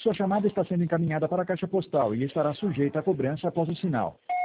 Sua chamada está sendo encaminhada para a caixa postal e estará sujeita a cobrança após o sinal.